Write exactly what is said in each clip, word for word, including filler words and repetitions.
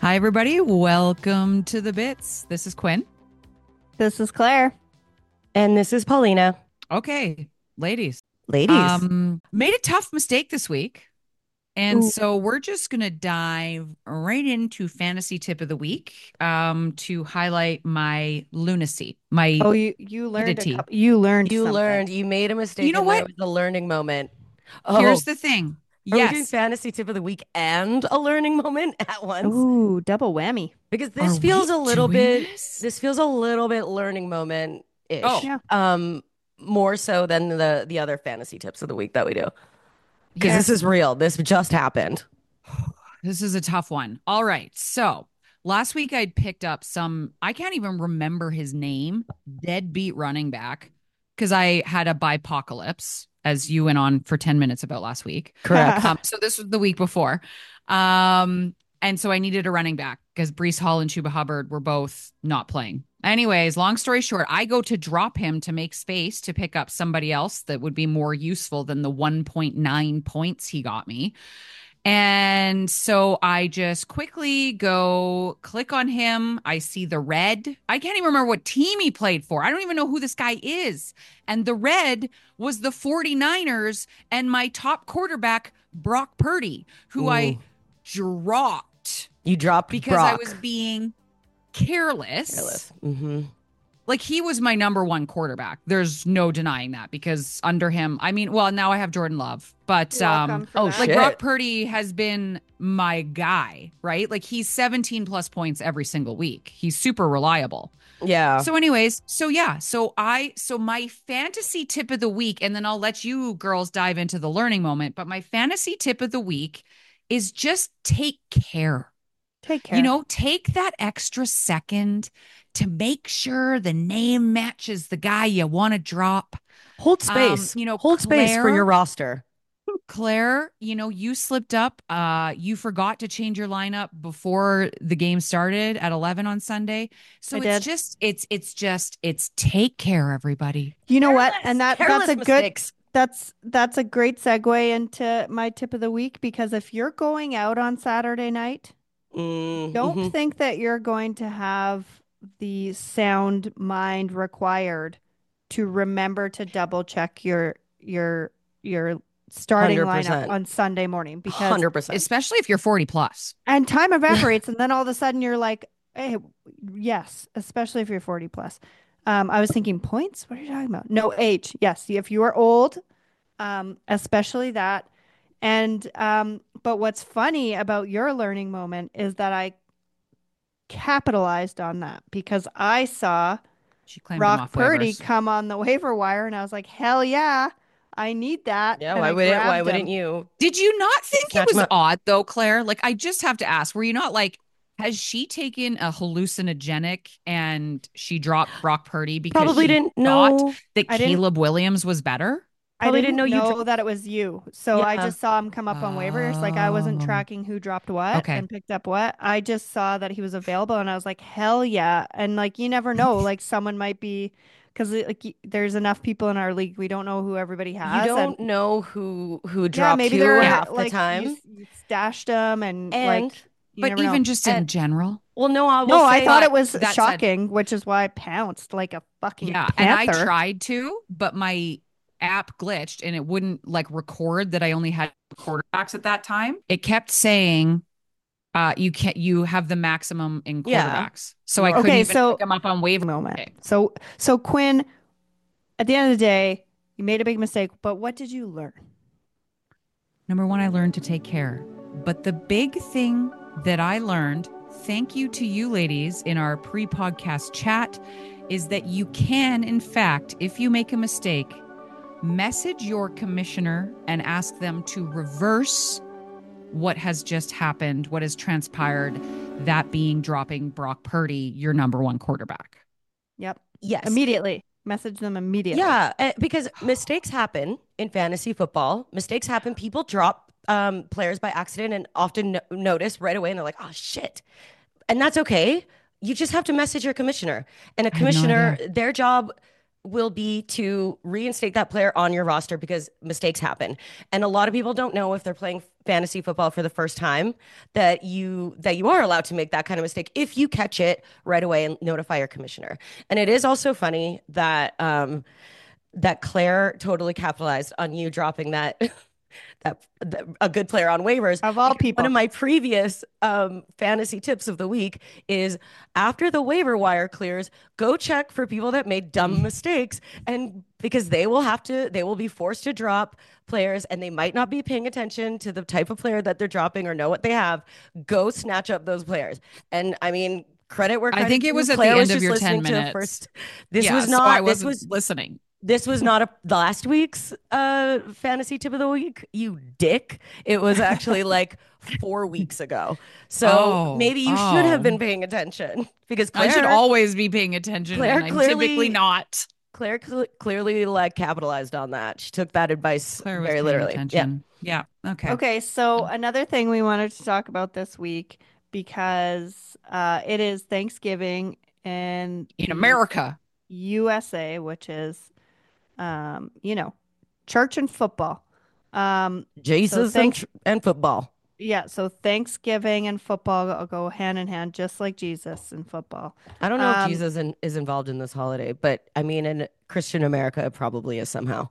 Hi, everybody. Welcome to the Bits. This is Quinn. This is Claire. And this is Paulina. Okay, ladies. Ladies. Um, made a tough mistake this week. And Ooh. so we're just going to dive right into fantasy tip of the week um, to highlight my lunacy, my Oh, you you learned a stupidity. couple, you learned You something. learned, you made a mistake, You know and there what? was a learning moment. Oh, Here's the thing. are we doing Yes. fantasy tip of the week and a learning moment at once? Ooh, double whammy. Because Are this feels we a little doing bit, this? this feels a little bit learning moment-ish. Oh. Yeah. Um, more so than the the other fantasy tips of the week that we do. Because Yes. this is real. This just happened. This is a tough one. All right. So last week I'd picked up some, I can't even remember his name, deadbeat running back, because I had a bipocalypse, as you went on for ten minutes about last week. Correct. Um, so this was the week before. Um, and so I needed a running back because Brees Hall and Chuba Hubbard were both not playing. Anyways, long story short, I go to drop him to make space to pick up somebody else that would be more useful than the one point nine points he got me. And so I just quickly go click on him. I see the red. I can't even remember what team he played for. I don't even know who this guy is. And the red was the 49ers and my top quarterback, Brock Purdy, who I Ooh. dropped You dropped because I Brock. was being careless. Careless. Mm-hmm. Like he was my number one quarterback. There's no denying that because under him, I mean, well, now I have Jordan Love, but You're um, welcome for oh, that. like shit. Brock Purdy has been my guy, right? Like he's seventeen plus points every single week. He's super reliable. Yeah. So, anyways, so yeah, so I, so my fantasy tip of the week, and then I'll let you girls dive into the learning moment. But my fantasy tip of the week is just take care. Take care. You know, take that extra second to make sure the name matches the guy you want to drop. Hold Um, space. you know, Hold space for Claire- your roster. Claire, you know, you slipped up. Uh, you forgot to change your lineup before the game started at eleven on Sunday. So I it's did. just, it's, it's just, it's take care, everybody. You know what? Careless, And that careless that's a good mistakes. that's that's a great segue into my tip of the week because if you're going out on Saturday night, Mm, don't mhm. think that you're going to have the sound mind required to remember to double check your your your starting lineup one hundred percent. on Sunday morning because one hundred percent. Especially if you're forty plus. and time evaporates and then all of a sudden you're like, hey, yes, especially if you're forty plus. Um, I was thinking points. What are you talking about? No, age. Yes, if you are old, um, especially that. And um, but what's funny about your learning moment is that I capitalized on that because I saw She claimed him Brock off Purdy waivers. come on the waiver wire, and I was like, hell yeah, I need that. Yeah, And why I wouldn't why grabbed wouldn't him. you Did you not think it snatch him was up? odd though, Claire? Like, I just have to ask, were you not like, has she taken a hallucinogenic and she dropped Brock Purdy because Probably she didn't thought know. that I didn't Caleb Williams was better? I Probably didn't didn't know you know dropped. that it was you. So I Yeah. just saw him come up on waivers. Like I wasn't Oh, tracking who dropped what okay. and picked up what. I just saw that he was available and I was like, hell yeah. And like you never know, like someone might be because like y- there's enough people in our league. We don't know who everybody You has. And don't know who who yeah, dropped maybe who they're Yeah. half the like you, time. s- you stashed them and like And you But never even know. just in and general. well, no, I will No, I say thought But it was that said, shocking, which is why I pounced like a fucking yeah, and I panther. tried to, but my app glitched and it wouldn't like record that I only had quarterbacks at that time. It kept saying uh you can't you have the maximum in yeah. quarterbacks. So I Well, couldn't Okay, even pick so them up on waiver. moment. Okay. So so Quinn, at the end of the day, you made a big mistake, but what did you learn? Number one, I learned to take care. But the big thing that I learned, thank you to you ladies in our pre-podcast chat, is that you can, in fact, if you make a mistake, message your commissioner and ask them to reverse what has just happened, what has transpired, that being dropping Brock Purdy, your number one quarterback. Yep. Yes. Immediately. Message them immediately. Yeah, uh, because mistakes happen in fantasy football. Mistakes happen. People drop um, players by accident and often no- notice right away, and they're like, "Oh shit," and that's okay. You just have to message your commissioner, and a I had no commissioner, idea. their job will be to reinstate that player on your roster because mistakes happen. And a lot of people don't know if they're playing fantasy football for the first time that you that you are allowed to make that kind of mistake if you catch it right away and notify your commissioner. And it is also funny that um that Claire totally capitalized on you dropping that that, that a good player on waivers. Of all people. One of my previous um, fantasy tips of the week is after the waiver wire clears, go check for people that made dumb mistakes, and because they will have to, they will be forced to drop players, and they might not be paying attention to the type of player that they're dropping or know what they have. Go snatch up those players, and I mean. Credit where I think it was at Claire the end was of your ten listening to minutes. First, this yeah, was so not. I This wasn't was listening. This was not a last week's uh fantasy tip of the week, you dick. It was actually like four weeks ago. So Oh, maybe you oh. should have been paying attention because Claire, I should always be paying attention. Claire and I'm clearly- typically not. Claire cl- clearly like capitalized on that. She took that advice Claire was very paying literally. Yeah. attention. Yeah. Okay. Okay, so another thing we wanted to talk about this week because uh, it is Thanksgiving in In the America. U S A, which is, um, you know, church and football. Um, Jesus So and, thanks- and football. yeah, so Thanksgiving and football go- go hand in hand, just like Jesus and football. I don't know if Um, Jesus in, is involved in this holiday, but I mean, in Christian America, it probably is somehow.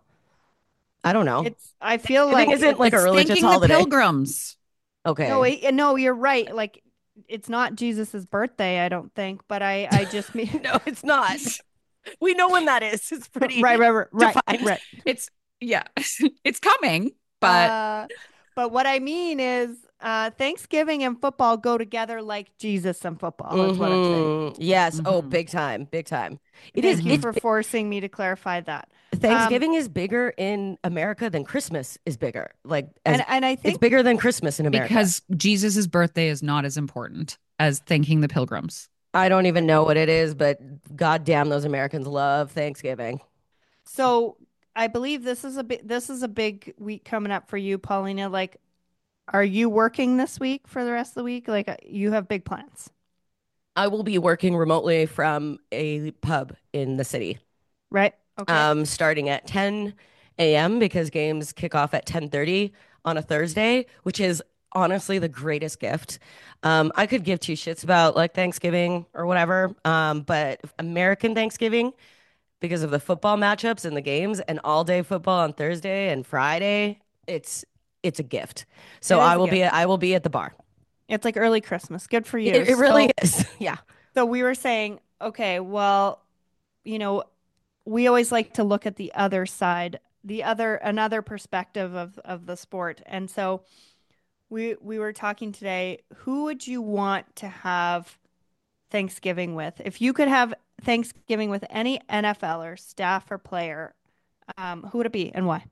I don't know. It's. I feel Thanksgiving like isn't it's- like a It's religious thanking the holiday. pilgrims. Okay. No, it, no, you're right. Like, it's not Jesus's birthday, I don't think, but I, I just mean No, it's not. We know when that is. It's pretty right, right, right, right, defined. right. It's yeah, it's coming, but Uh, but what I mean is, uh, Thanksgiving and football go together like Jesus and football. Is what I'm saying. Mhm. Yes. Oh, Mhm. big time. Big time. It Thank is. you It's for bi- forcing me to clarify that. Thanksgiving is bigger in America than Christmas is bigger. Like as, And and I it's think bigger than Christmas in America. because Jesus's birthday is not as important as thanking the pilgrims. I don't even know what it is, but goddamn, those Americans love Thanksgiving. so. I believe this is a bit. This is a big week coming up for you, Paulina. Like, are you working this week for the rest of the week? Like, uh, you have big plans, I will be working remotely from a pub in the city. right? Okay. Um, starting at ten a m because games kick off at ten thirty on a Thursday, which is honestly the greatest gift. Um, I could give two shits about like Thanksgiving or whatever, um, but American Thanksgiving because of the football matchups and the games and all day football on Thursday and Friday, it's it's a gift. So It is I a will be gift. I will be at the bar. It's like early Christmas. Good for you. It, it really So- is. Yeah. So we were saying, okay, well, you know, we always like to look at the other side, the other another perspective of of the sport. And so we we were talking today, who would you want to have Thanksgiving with? If you could have Thanksgiving with any N F L or staff or player, um, who would it be and why?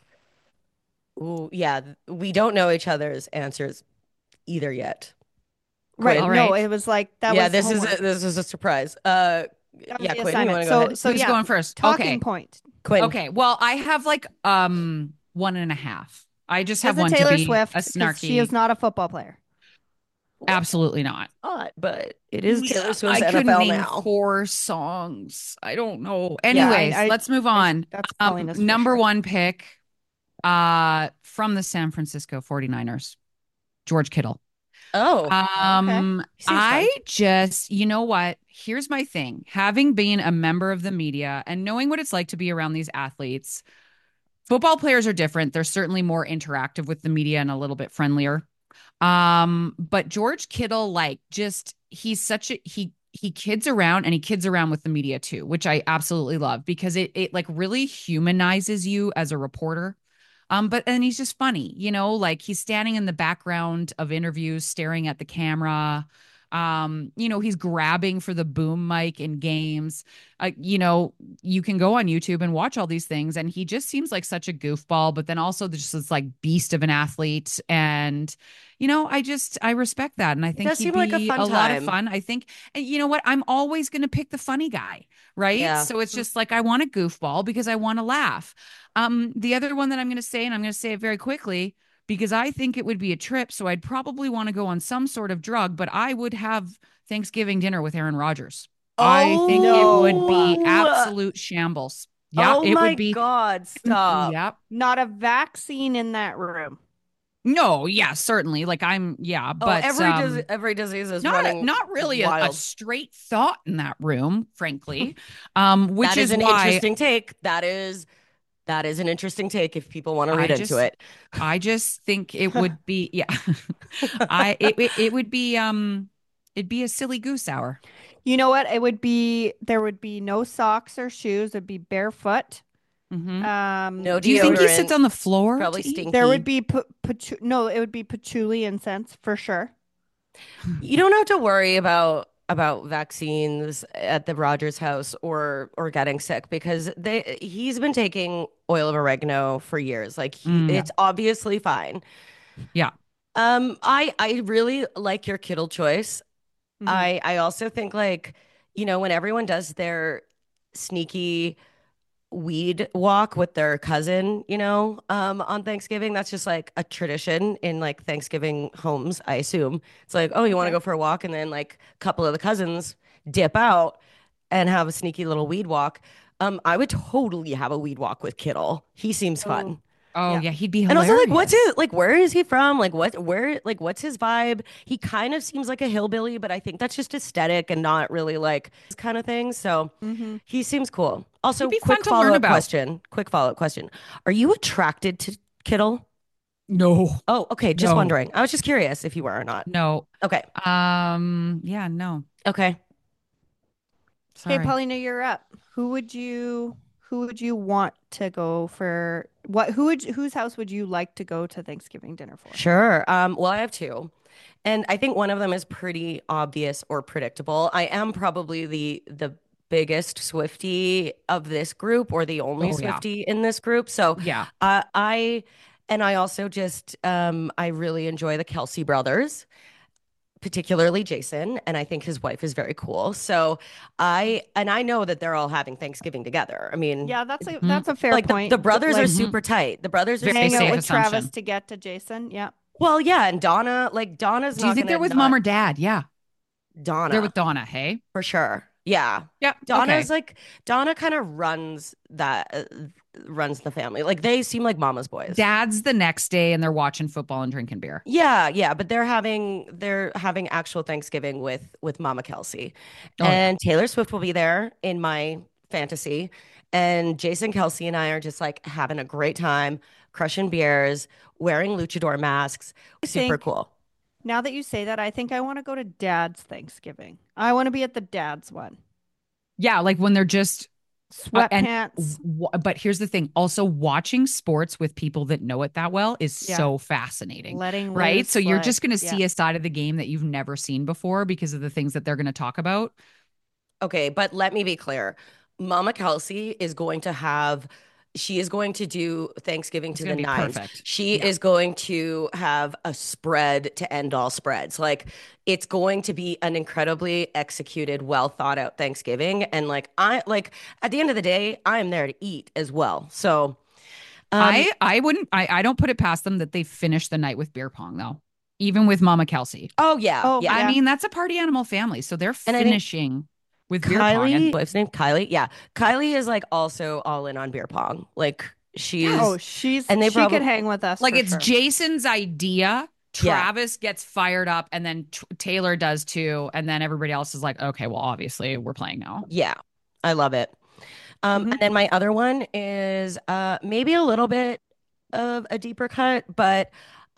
Ooh, yeah. We don't know each other's answers either yet. Right. All No, right. it was like that yeah, was this is homework. a, this is a surprise. Uh, That was yeah, the Quinn, you assignment. want to go So ahead? so Who's yeah, going first? talking Okay. point. Quinn. Okay. Well, I have like um one and a half. I just have Is it one Taylor to be Swift? a 'Cause snarky. She is not a football player. Absolutely not. Not, but it is Taylor Yeah, Swift's I couldn't N F L name now. four songs. I don't know. I- Anyways, I- let's move I- on. That's Um, Paulina's for number sure. one pick uh from the San Francisco forty-niners, George Kittle. Oh, Um, He seems I fun. just, you know what? Here's my thing. Having been a member of the media and knowing what it's like to be around these athletes, football players are different. They're certainly more interactive with the media and a little bit friendlier. Um, but George Kittle, like, just he's such a he he kids around and he kids around with the media too, which I absolutely love because it it like really humanizes you as a reporter. Um, but and he's just funny, you know, like he's standing in the background of interviews, staring at the camera. Um, you know, he's grabbing for the boom mic in games. Uh, you know, you can go on YouTube and watch all these things, and he just seems like such a goofball, but then also just this like beast of an athlete. And you know, I just I respect that, and I think does he'd seem like a be fun lot of time. fun. I think, and you know what? I'm always going to pick the funny guy, right? Yeah. So it's just like I want a goofball because I want to laugh. Um, the other one that I'm going to say, and I'm going to say it very quickly because I think it would be a trip. So I'd probably want to go on some sort of drug, but I would have Thanksgiving dinner with Aaron Rodgers. I think it would be Oh, absolute shambles. Yeah, oh it would my be. God, stop. Yep. Not a vaccine in that room. No, yeah, certainly. Like I'm, yeah, Oh, but every dis um, every disease is not a, running not really a, a wild. straight thought in that room, frankly. Um, which That is is an why interesting take. That is that is an interesting take if people want to I read into just, it. I just think it would be, yeah, I it it it would be um, it'd be a silly goose hour. You know what? It would be there would be no socks or shoes. It'd be barefoot. Hmm. Um, No Do you think he sits deodorant, on the floor probably to eat? there would stinky. be pa- pachu- no, it would be patchouli incense for sure. You don't have to worry about about vaccines at the Rogers house or or getting sick because they he's been taking oil of oregano for years. Like he Mm, it's obviously fine. yeah. Um, I I really like your Kittle choice. Hmm. I I also think like, you know, when everyone does their sneaky weed walk with their cousin, you know, um, on Thanksgiving, that's just like a tradition in like Thanksgiving homes, I assume. It's like, oh, you want to Okay. go for a walk, and then like a couple of the cousins dip out and have a sneaky little weed walk. Um, I would totally have a weed walk with Kittle. He seems Oh, fun. Oh yeah. yeah, he'd be And also, like, what's hilarious. it like? Where is he from? Like, what, where, like, what's his vibe? He kind of seems like a hillbilly, but I think that's just aesthetic and not really like this kind of thing. So Hmm. he seems cool. He'd Also, be fun quick to learn follow up about. question. Quick follow up question. Are you attracted to Kittle? No, Oh, okay. Just no, wondering. I was just curious if you were or not. no. Okay. Um, yeah, no. Okay. Okay, Sorry. Paulina, you're up. Who would you who would you want to go for what who would whose house would you like to go to Thanksgiving dinner for? Sure. Um, well, I have two. And I think one of them is pretty obvious or predictable. I am probably the the biggest Swiftie of this group or the only Oh yeah, Swiftie in this group. So yeah. uh, I and I also just um, I really enjoy the Kelsey brothers, particularly Jason, and I think his wife is very cool. So I and I know that they're all having Thanksgiving together. I mean, Yeah, that's a Hmm. that's a fair like the, the point. D- brothers are Like Hmm. super tight. The brothers are Very hang super out safe with tight. Travis assumption. to get to Jason. Yeah. Well, yeah, and Donna, like Donna's Do you not think gonna they're with mom not or dad? Yeah, they're Donna. with Donna. Hey. For sure. Yeah. Yep. Donna's Okay. like Donna kind of runs that uh, runs the family. Like they seem like mama's boys. Dad's the next day, and they're watching football and drinking beer. Yeah, yeah, but they're having they're having actual Thanksgiving with with Mama Kelsey. Oh yeah. And Taylor Swift will be there in my fantasy. And Jason Kelsey and I are just like having a great time, crushing beers, wearing luchador masks. I Super think cool. now that you say that, I think I want to go to Dad's Thanksgiving. I want to be at the Dad's one. Yeah, like when they're just uh, and Sweatpants. w- but here's the thing. Also, watching sports with people that know it that well is Yeah. so fascinating, Letting right? So loose. you're Like, just going to yeah. see a side of the game that you've never seen before because of the things that they're going to talk about. Okay, but let me be clear. Mama Kelsey is going to have, she is going to do Thanksgiving It's to going the to be nines. perfect. She Yeah. is going to have a spread to end all spreads. Like it's going to be an incredibly executed, well thought out Thanksgiving. And like I like at the end of the day, I am there to eat as well. So um I I wouldn't I I don't put it past them that they finish the night with beer pong though. Even with Mama Kelsey. oh yeah, Oh, yeah. I yeah. mean, that's a party animal family, so they're And I think finishing with beer pong Kylie, and what's her name? Kylie. Yeah. Kylie is like also all in on beer pong. Like Oh, she's she's and they she probably could hang with us like for it's sure. Jason's idea. yeah. Travis gets fired up, and then T- Taylor does too, and then everybody else is like, okay, well, obviously we're playing now. Yeah. I love it. Um, Hmm. and then my other one is uh maybe a little bit of a deeper cut, but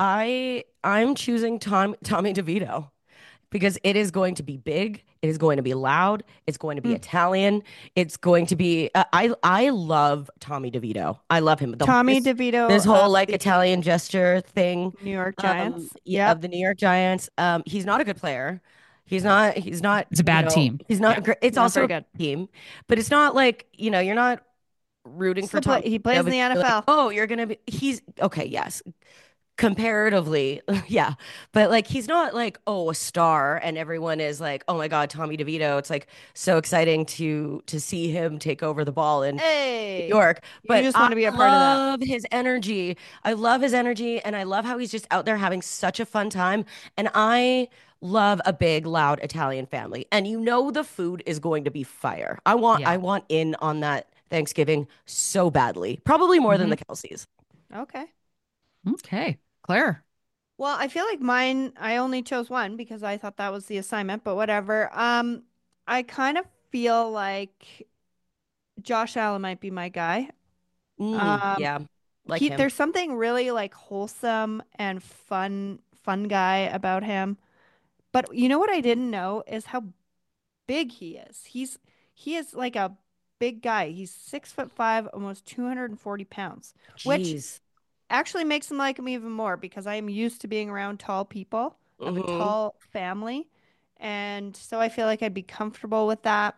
I I'm choosing Tom Tommy DeVito because it is going to be big, it is going to be loud, it's going to be Italian, it's going to be uh, I I love Tommy DeVito. I love him. The, Tommy this, DeVito this whole of like the Italian gesture thing New York um Giants. yeah, Yep. of the New York Giants. Um he's not a good player. He's not he's not, It's a you bad know, team. he's Yeah. not great. It's Not also very a good. good team, but it's not like, you know, you're not rooting for Still play, Tom he plays in the Brady. Like, N F L. oh, you're gonna be he's okay, yes. comparatively, yeah. But like he's not like, oh, a star and everyone is like, oh my God, Tommy DeVito. It's like so exciting to to see him take over the ball in New Hey, York. you But just I want to be a part of that. love his energy. I love his energy and I love how he's just out there having such a fun time. And I love a big, loud Italian family. And you know the food is going to be fire. I want I Yeah. want in on that Thanksgiving so badly. Probably more than Hmm. the Kelseys. Okay. Okay. Claire. Well, I feel like mine, I only chose one because I thought that was the assignment, but whatever. Um, I kind of feel like Josh Allen might be my guy. Mm, Um, yeah, like he him. there's something really like wholesome and fun, fun guy about him. But you know what I didn't know is how big he is. He's he is like a big guy. He's six foot five, almost two hundred forty pounds, which Jeez. actually makes him like him even more because I am used to being around tall people. I have a Hmm. tall family, and so I feel like I'd be comfortable with that.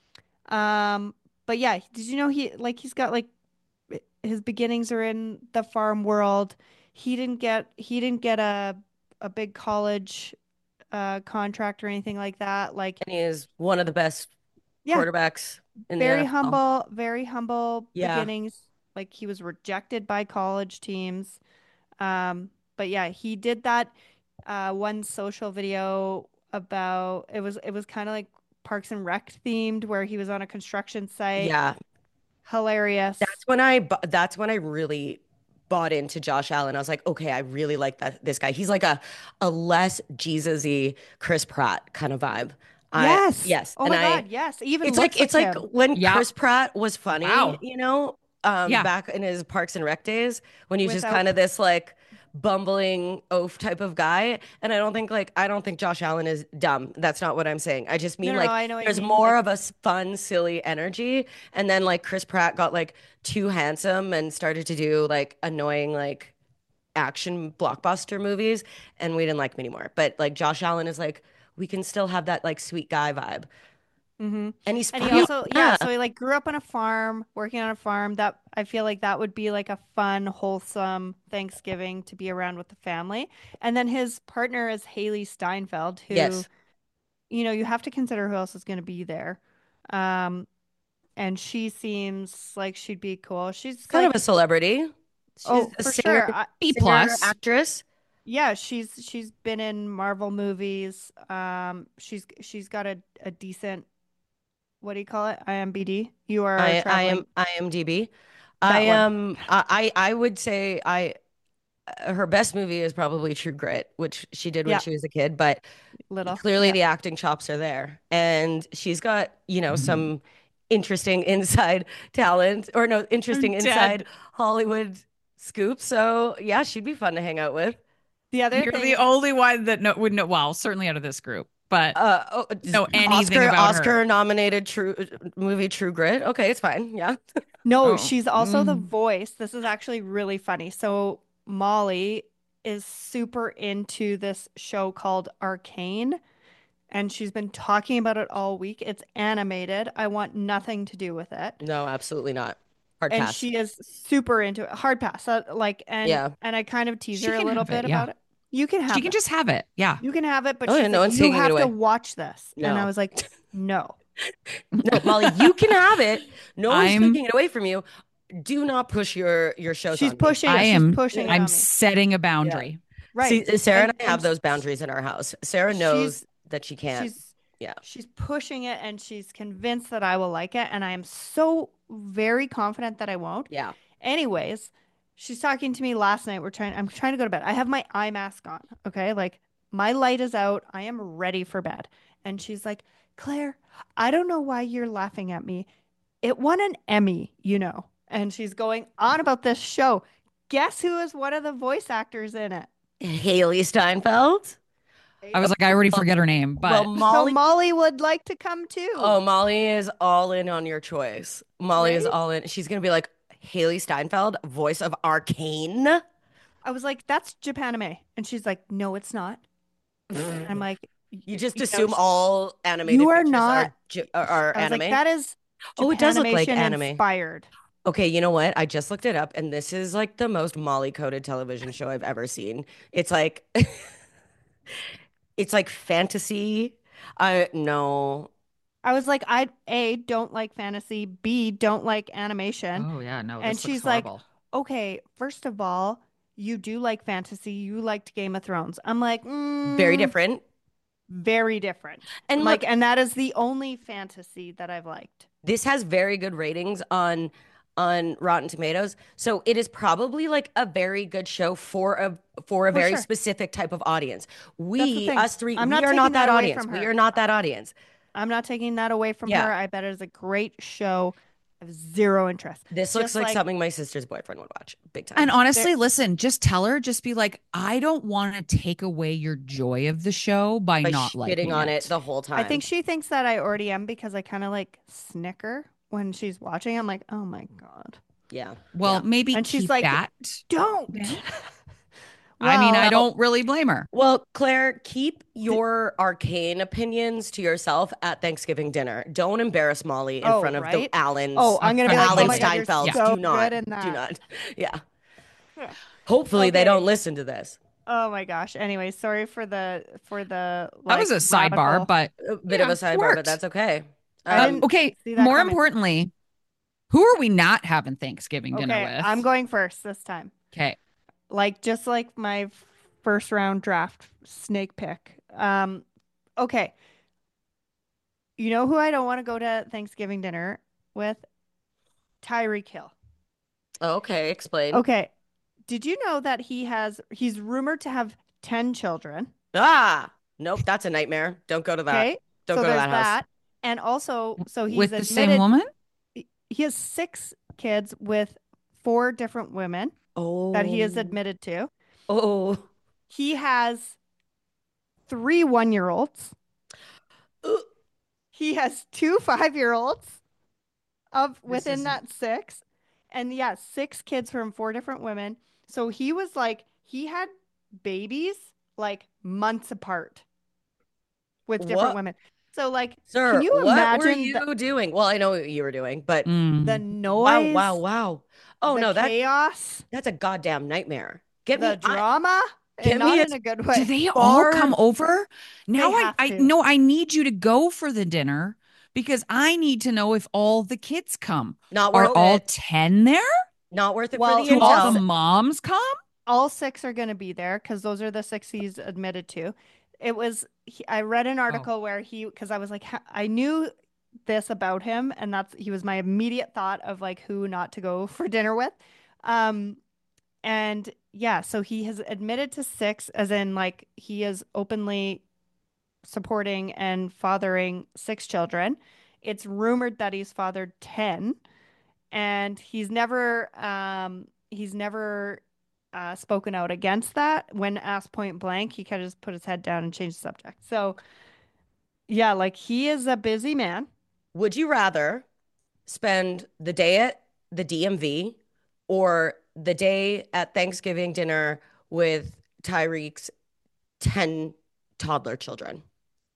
Um, but yeah, did you know he like he's got like his beginnings are in the farm world. He didn't get he didn't get a a big college uh contract or anything like that. Like, And he is one of the best yeah, quarterbacks in the very N F L. humble, very humble Yeah. beginnings. Like he was rejected by college teams. Um, but yeah, he did that uh one social video about it was it was kind of like Parks and Rec themed where he was on a construction site. Yeah. Hilarious. That's when I bu- that's when I really bought into Josh Allen. I was like, okay, I really like that this guy. He's like a a less Jesus-y Chris Pratt kind of vibe. I Yes. yes, Oh and my I God, yes. It even it's like looks like it's like him. when Yeah. Chris Pratt was funny, Wow. you know, um, Yeah. back in his Parks and Rec days when he was just Without kind of this like bumbling oaf type of guy. And I don't think like I don't think Josh Allen is dumb. That's not what I'm saying. I just No, mean no, no, like I know what you there's mean. more Like, of a s- fun, silly energy. And then like Chris Pratt got like too handsome and started to do like annoying like action blockbuster movies, and we didn't like him anymore. But like Josh Allen is like we can still have that like sweet guy vibe. hmm And he's And he funny. also, yeah, Yeah. so he like grew up on a farm, working on a farm. That I feel like that would be like a fun, wholesome Thanksgiving to be around with the family. And then his partner is Haley Steinfeld, who, Yes. you know, you have to consider who else is going to be there. Um, and she seems like she'd be cool. She's Kind of a like, celebrity. She's oh, a for singer, sure. I, B singer, plus. actress. yeah, she's she's been in Marvel movies. Um, she's she's got a, a decent, what do you call it? I M B D. You are I I am traveling IMDb. I that one. am I I I would say I uh, her best movie is probably True Grit, which she did when Yeah, she was a kid, but little. clearly Yeah. the acting chops are there. And she's got, you know, Mhm. some interesting inside talent or no, interesting I'm inside dead. Hollywood scoop. So, yeah, she'd be fun to hang out with. The other You're the thing, only one that know, would know, well, certainly out of this group, but Uh, oh, know anything Oscar about her. Oscar nominated True movie True Grit. Okay, it's fine. Yeah. no, Oh, she's also the mm. voice. This is actually really funny. So Molly is super into this show called Arcane, and she's been talking about it all week. It's animated. I want nothing to do with it. No, absolutely not. Hard And pass. she is super into it. Hard pass. Uh, like, and Yeah. and I kind of tease She her a can little have it. bit Yeah. about it. You can She have can it. just have it. Yeah. You can have it, but Oh yeah, she's no like, one's you taking it have to away. watch this. And I No. was like, no. No, Molly, you can have it. No one's I'm taking it away from you. Do not push your your shows She's on me. pushing I it. She's am pushing it I'm on me. setting a Yeah. boundary. Right. See, Sarah and And I have and those sh- boundaries in our house. Sarah knows she's that she can't. she's Yeah. she's pushing it and she's convinced that I will like it. And I am so very confident that I won't. Yeah. Anyways, she's talking to me last night. We're trying, I'm trying to go to bed. I have my eye mask on. Okay. Like my light is out. I am ready for bed. And she's like, Claire, I don't know why you're laughing at me. It won an Emmy, you know. And she's going on about this show. Guess who is one of the voice actors in it? Haley Steinfeld. I was Haley. like, I already Well, forget her name, well, but So Molly. Molly would like to come Oh, too, Molly is all in on your choice. Molly is right? all in. She's gonna be like Haley Steinfeld, voice of Arcane. I was like, that's Japanime. And she's like, no, it's not. And I'm like, You "Y- just you know, assume all you animated are features not. are J- are are I was like, anime. that is Oh, it does look like Japanimation anime. inspired. Okay, you know what? I just looked it up, and this is like the most Molly coded television show I've ever seen. It's like it's like fantasy. I no. I was like, I A, don't like fantasy, B, don't like animation. Oh yeah, no, And this looks she's like, horrible. okay, first of all, you do like fantasy, you liked Game of Thrones. I'm like, Very mm, different. very different. And Like, look, and that is the only fantasy that I've liked. this has very good ratings on on Rotten Tomatoes. So it is probably like a very good show for a for a For very sure. specific type of audience. That's the We, thing. us three, I'm we not are taking not that that away audience. from We her. are not that audience. I'm not taking that away from Yeah. her. I bet it is a great show. I have zero interest. This looks Just like like, something my sister's boyfriend would watch. Big And time. there, honestly, listen, just tell her, just be like, I don't want to take away your joy of the show by By not shitting liking on it it. the whole I think time. she thinks that I already am because I kind of like snicker when she's watching. I'm like, oh my God. Yeah. Well, Yeah. maybe And she's keep like, that don't. down. I mean, I Well, Well, don't really blame her. well, Claire, keep th- your arcane opinions to yourself at Thanksgiving dinner. Don't embarrass Molly in oh, front of the right. Oh, Allens, A I'm gonna the be like, oh Allen my hundred. God, you're Yeah. Steinfelds. so Do not, good in do that. not. Yeah. Yeah. Hopefully they Okay. don't listen to this. Oh my gosh. Anyway, sorry for the for the That was like a sidebar, radical. but A bit of yeah, a it sidebar, but worked. that's okay. I Uh, Um, didn't okay. see that More coming. importantly, who are we not having Thanksgiving dinner Okay, with? I'm going first this time. Okay. Like just like my f- first round draft snake pick. Um, okay. You know who I don't want to go to Thanksgiving dinner with? Tyreek Hill. okay, explain. Okay. Did you know that he has he's rumored to have ten children? Ah, nope, that's a nightmare. Don't go to that. Okay. Don't So go to there's that house. that. And also, so he's With the same admitted woman? he has six kids with four different women that he is Oh, admitted to. oh. He has three one-year-olds. Uh, He has two five-year-olds of This within isn't. that six. And yeah, six kids from four different women. So he was like, he had babies like months apart with different What, women. So like, can sir, you what were imagine the, you doing? Well, I know what you were doing, but the Mm. wow, wow, noise, wow. Oh the no, that chaos, that's a goddamn nightmare. Get the me, I drama, and get me not a in a good Do way? they all come bar. over? They Now I have I to. no, I need you to go for the dinner because I need to know if all the kids come. Not Are worth all it. ten there? Not worth it for Well, the Do all the all intel. moms come? all six are going to be there because those are the six he's admitted to. It was, he, I read an Oh. article where he, because I was like, ha- I knew this about him, and that's, he was my immediate thought of like who not to go for dinner with. Um, and yeah, so he has admitted to six, as in like he is openly supporting and fathering six children. It's rumored that he's fathered ten, and he's never um he's never uh spoken out against that. When asked point blank, he kind of just put his head down and changed the subject. So yeah, like he is a busy man. Would you rather spend the day at the D M V or the day at Thanksgiving dinner with Tyreek's ten toddler children?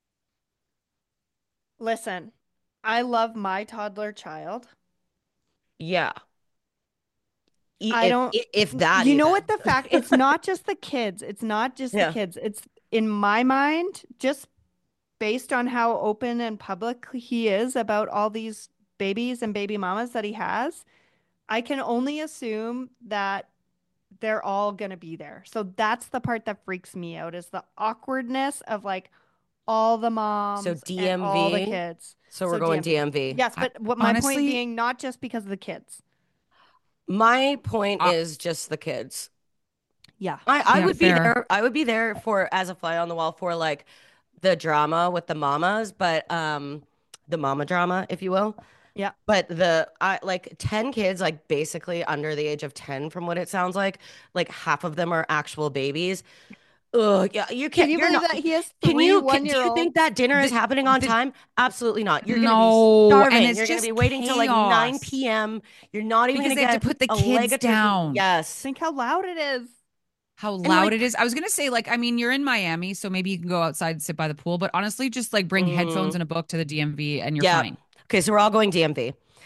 Listen, I love my toddler child. Yeah. E- I If, don't, if that you know even. what the fact, it's not just the kids. It's not just the Yeah. kids. It's in my mind, just based on how open and public he is about all these babies and baby mamas that he has, I can only assume that they're all going to be there. So that's the part that freaks me out is the awkwardness of like all the So moms and all the D M V. kids. So we're So going D M V. D M V. Yes, I, but what my point honestly, being not just because of the kids. My point I, is just the kids. Yeah. I, I yeah, would be fair. there. I would be there for as a fly on the wall for like the drama with the mamas, but um the mama drama, if you will. Yeah. But the I like ten kids, like basically under the age of ten, from what it sounds like. Like half of them are actual babies. Ugh, yeah, you Can can't, you you're believe not, that he has can three you, can, do you think one-year-olds? that dinner is The, happening on the, time? Absolutely not. You're going to be no, and starving. it's You're going to be just waiting till like chaos nine p m. You're not even because going they to have to get put the a leg kids of turkey. down. Yes. Think how loud it is. How And loud like, it is. I was gonna say, like, I mean, you're in Miami, so maybe you can go outside and sit by the pool, but honestly, just like bring headphones mm, and a book to the D M V and you're yeah. fine. Okay, so we're all going D M V.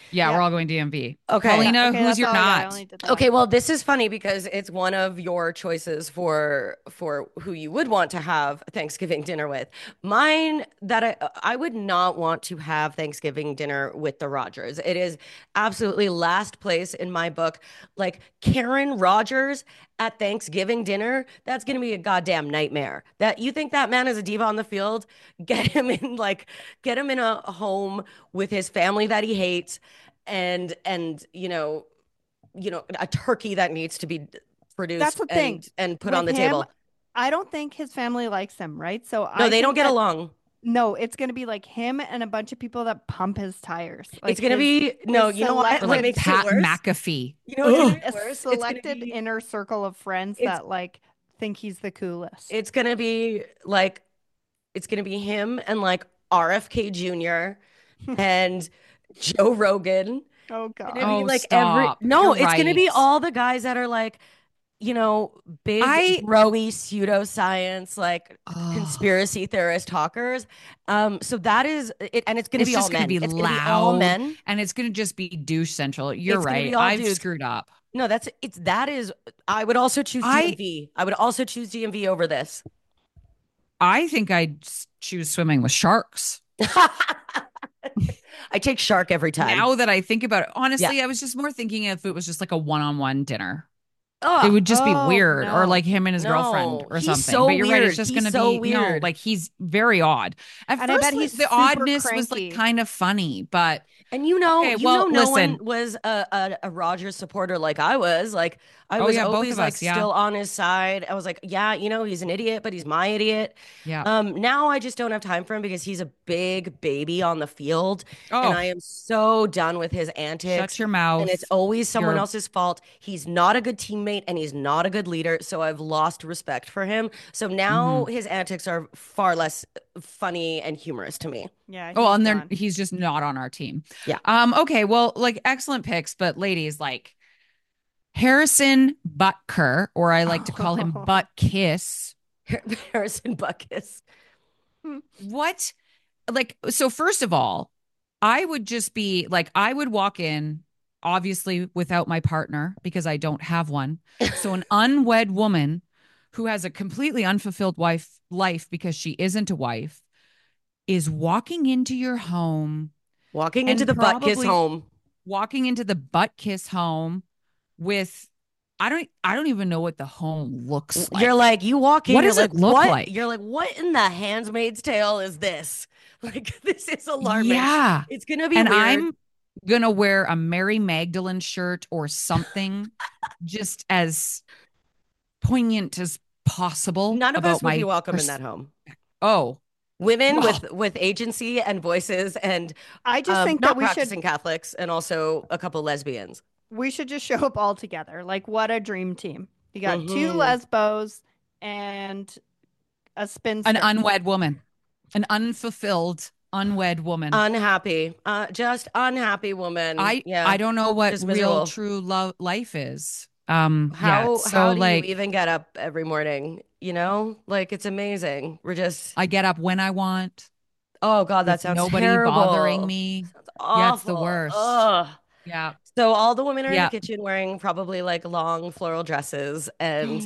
Yeah, Yeah. we're all going D M V. Okay. Paulina, Okay, who's that's your all I got. I not? only did that. Okay, well, this is funny because it's one of your choices for for who you would want to have Thanksgiving dinner with. Mine that I I would not want to have Thanksgiving dinner with the Rogers. It is absolutely last place in my book. Like Karen Rogers at Thanksgiving dinner, that's gonna be a goddamn nightmare. That you think that man is a diva on the field? Get him in like get him in a home with his family that he hates and and you know you know, a turkey that needs to be That's produced the thing and and put on with the him. table. I don't think his family likes him, right? So No, I they don't think get that along. no, it's gonna be like him and a bunch of people that pump his tires, It's like gonna his be no, his you know what? Or What like selected makes it Pat worse? McAfee. You know what's gonna Ugh. be a worse? It's gonna selected be inner circle of friends it's that like think he's the coolest. it's gonna be like it's gonna be him and like R F K Junior and Joe Rogan. Oh It's gonna God. be Oh, like every stop. no, You're it's gonna right. be all the guys that are like you know, big I broy pseudoscience, like oh, conspiracy theorist talkers. Um, so that is it, and it's going to it's be all just going to men. be It's going to be all loud men. and it's going to just be douche central. You're It's going to be right. all I've dudes. screwed up. No, that's it's that is. I would also choose I D M V. I would also choose D M V over this. I think I'd s- choose swimming with sharks. I take shark every time. Now that I think about it, Yeah. honestly, I was just more thinking if it was just like a one-on-one dinner. It Oh would just be Oh weird, or no. like him and his girlfriend no, or he's something. so But you're right, it's weird. just He's gonna so be no, weird. like he's very odd. At And I bet first, he's like, the super oddness was like cranky. kind of funny, but And you know, okay, you well, know, no one listen. was a, a, a Rogers supporter like I was. Like I Oh was yeah, both always of like us, yeah, still on his side. I was like, yeah, you know, he's an idiot, but he's my idiot. yeah. Um, now I just don't have time for him because he's a big baby on the field, and I Oh, am so done with his antics. shut your And it's mouth. always someone You're else's fault. He's not a good teammate and he's not a good leader. So I've lost respect for him. So now mhm. his antics are far less funny and humorous to me. Yeah, Oh, he's and then done. he's just not on our team. Yeah. Um, okay, well, like excellent picks, but ladies, like Harrison Butker, or I like to call him Butt Kiss. Harrison Buckus. What? Like, so first of all, I would just be like, I would walk in, obviously without my partner because I don't have one. So an unwed woman who has a completely unfulfilled wife life because she isn't a wife is walking into your home Walking into and the butt kiss probably home. walking into the butt kiss home with I don't I don't even know what the home looks You're like. like, you walk in, What you're does like, it look what? like? You're like, what in the Handmaid's Tale is this? Like, this is alarming. Yeah. It's gonna be And weird. I'm gonna wear a Mary Magdalene shirt or something just as poignant as possible None of us about would be my welcome in pers- that home. oh Women well with with agency and voices and I just um, think that not we should practicing Catholics and also a couple lesbians. we should just show up all together. Like what a dream team. You got two Hmm. lesbos and a an spinster. unwed woman, an unfulfilled unwed woman. Unhappy, uh, just unhappy woman. I Yeah, I don't know what just real miserable. true love life is. Um yeah, How so how do you like even get up every morning? You know, like it's amazing. We're just I get up when I want oh God, that with sounds nobody bothering terrible. me. Sounds Yeah, it's the awful. worst. Ugh. Yeah. So all the women are in the Yeah. kitchen wearing probably like long floral dresses and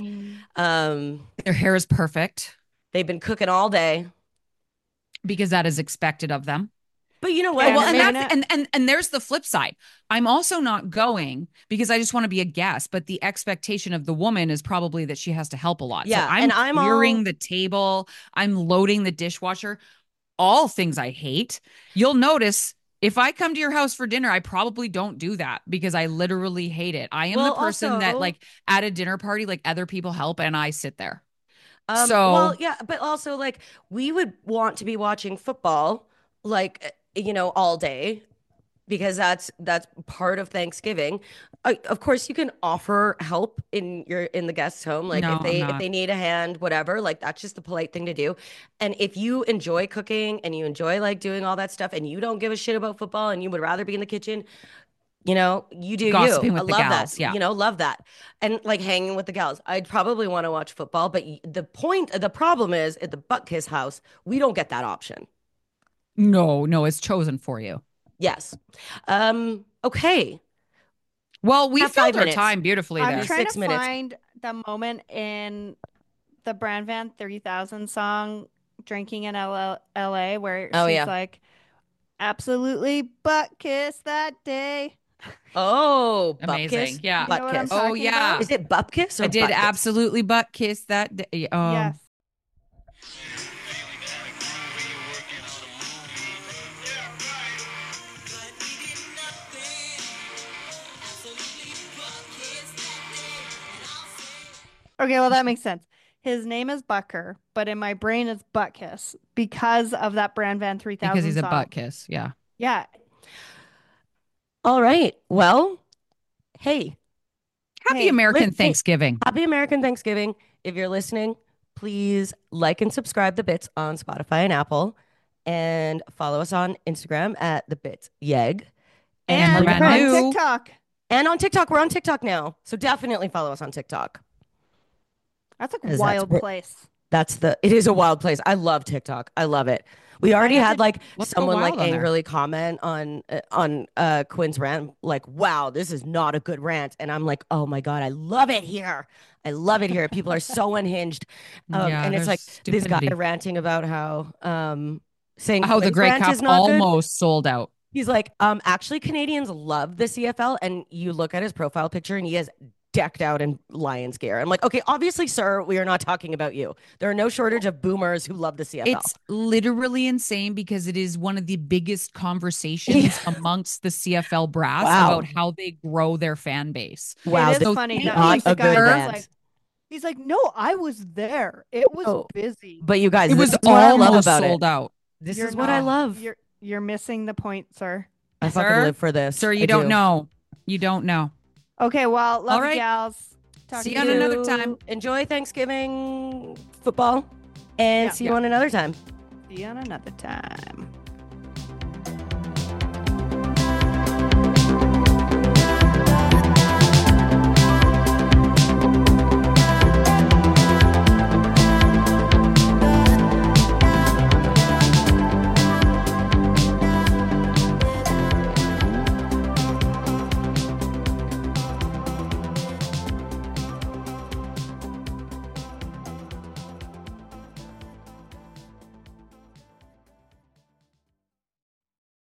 um Their hair is perfect they've been cooking all day. because that is expected of them. But you know Oh, what? well, and Maybe that's and and and there's the flip side. I'm also not going because I just want to be a guest, but the expectation of the woman is probably that she has to help a lot. So yeah, I'm and I'm all clearing the table, I'm loading the dishwasher, all things I hate. You'll notice if I come to your house for dinner, I probably don't do that because I literally hate it. I am the well person that also like at a dinner party, like other people help and I sit there. um well So yeah, but also like we would want to be watching football like you know all day because that's that's part of Thanksgiving. Uh, of course, you can offer help in your in the guest's home, like no, if I'm they if not. they need a hand, whatever. Like that's just the polite thing to do. And if you enjoy cooking and you enjoy like doing all that stuff, and you don't give a shit about football, and you would rather be in the kitchen, you know, you do you. Gossiping I with the love that. gals. Yeah. You know, love that. And like hanging with the gals. I'd probably want to watch football, but y- the point, the problem is at the Butt Kiss house, we don't get that option. No, no, it's chosen for you. Yes. Um, okay. Well, we Have filled five our minutes. time beautifully I'm there. trying Six to minutes. find the moment in the Brand Van three thousand song Drinking in L A where Oh, she's yeah. like, absolutely butt kiss that day. Oh, Amazing. Bupkiss. Yeah. You know what I'm Bupkiss. Oh, talking yeah. about? Is it Bupkiss or I did Butkiss? absolutely butt kiss that day. Oh, Yes. Okay, well that makes sense. His name is Bucker, but in my brain it's Buttkiss because of that Brand Van three thousand because he's a song. butt kiss. Yeah. Yeah. All right. Well, hey, Happy Hey, American listen- Thanksgiving. happy American Thanksgiving. If you're listening, please like and subscribe the Bits on Spotify and Apple, and follow us on Instagram at the Bits Yeg. And we're And brand on new. TikTok. And on TikTok, we're on TikTok now. So definitely follow us on TikTok. That's a 'Cause that's wild where- place. That's the, it is a wild place. I love TikTok. I love it. We already have had to- like Let's go someone like wild on there. angrily comment on uh, on uh Quinn's rant, like, wow, this is not a good rant. And I'm like, oh my God, I love it here. I love it here. People are so unhinged. Um, Yeah, and it's there's like this guy stupidity. ranting about how um saying How the Quinn's Grey rant Cup is not good. almost sold out. He's like, um, actually, Canadians love the C F L, and you look at his profile picture, and he is decked out in Lions gear. I'm like, okay, obviously, sir, we are not talking about you. There are no shortage of boomers who love the C F L. It's literally insane because it is one of the biggest conversations amongst the C F L brass Wow. about how they grow their fan base. wow, it is this funny is that not like the a guy good was rant. like, he's like, no, I was there. It was Oh, busy. But you guys, It this was is what I love almost about sold it. out. This You're is what I not- love. You're you're missing the point, sir. I fucking Sir? live for this. Sir, you I don't do. know. You don't know. Okay, well, love All you, right. gals. Talk See to you on another You time. Enjoy Thanksgiving football, and Yeah. see you Yeah. on another time. See you on another time.